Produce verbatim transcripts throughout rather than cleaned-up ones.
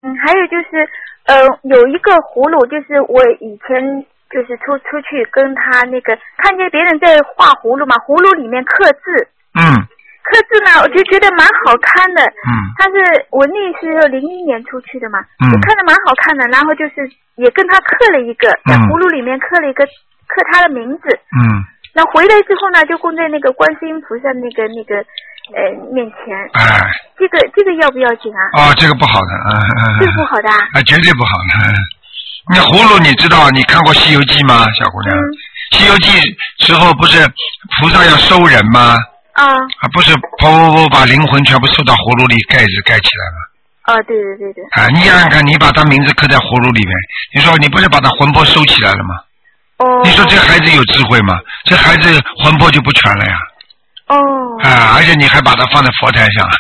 嗯，还有就是，呃，有一个葫芦，就是我以前就是出出去跟他那个看见别人在画葫芦嘛，葫芦里面刻字。 嗯。 刻字呢，我就觉得蛮好看的。 嗯。 他是我那是零一年出去的嘛， 嗯， 就看着蛮好看的，然后就是也跟他刻了一个，在葫芦里面刻了一个刻他的名字。 嗯。 那回来之后呢，就供在那个观世音菩萨那个那个呃面前。 哎。 这个这个要不要紧啊？ 哦，这个不好的，嗯嗯。 这个不好的啊？ 啊，绝对不好的。那葫芦你知道？你看过《西游记》吗，小姑娘？嗯，《西游记》时候不是菩萨要收人吗？ 啊。 啊，不是噗噗噗把灵魂全部收到葫芦里盖子盖起来吗？ 啊，对对对对。 啊，你想想看，你把他名字刻在葫芦里面，你说你不是把他魂魄收起来了吗？ 哦。你说这孩子有智慧吗？这孩子魂魄就不全了呀。 哦。 啊，而且你还把它放在佛台上。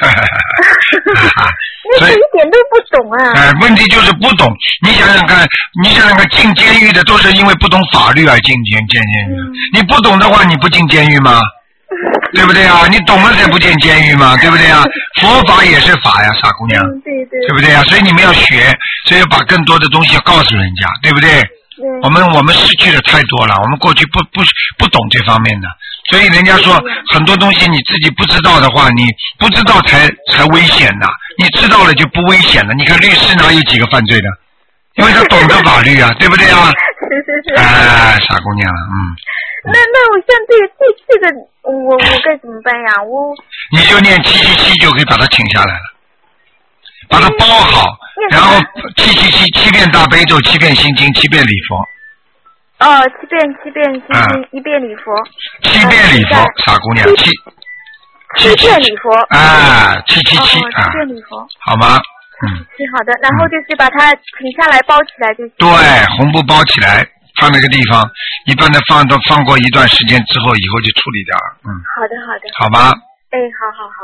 那是一点都不懂啊。 哎、呃，问题就是不懂。你想想看，你想想看，进监狱的都是因为不懂法律而进监监狱。嗯、你不懂的话，你不进监狱吗？对不对啊？你懂了才不进监狱嘛，对不对啊？佛法也是法呀，傻姑娘。 嗯，对对。 对不对啊？所以你们要学，所以要把更多的东西要告诉人家，对不对？ 对。 我们我们失去的太多了，我们过去不不不懂这方面的，所以人家说很多东西你自己不知道的话，你不知道才才危险的，你知道了就不危险了。你看律师哪有几个犯罪的？因为他懂得法律啊，对不对啊？ 是是是。 哎，傻姑娘，嗯。 那那我像这个这这个我我该怎么办呀？我你就念七七七就可以把它请下来了，把它包好，然后七七七七遍大悲咒，七遍心经，七遍礼佛。 哦，七遍七遍心经，啊、一遍礼佛。 七遍礼佛，傻姑娘，七七遍礼佛。 啊，七七七啊。七遍礼佛。 好吗？嗯。 是好的，然后就是把它请下来包起来就行。 对，红布包起来。放那个地方，一般的放都放过一段时间之后，以后就处理掉了。嗯。 好的，好的。 好吧。 哎，好好好。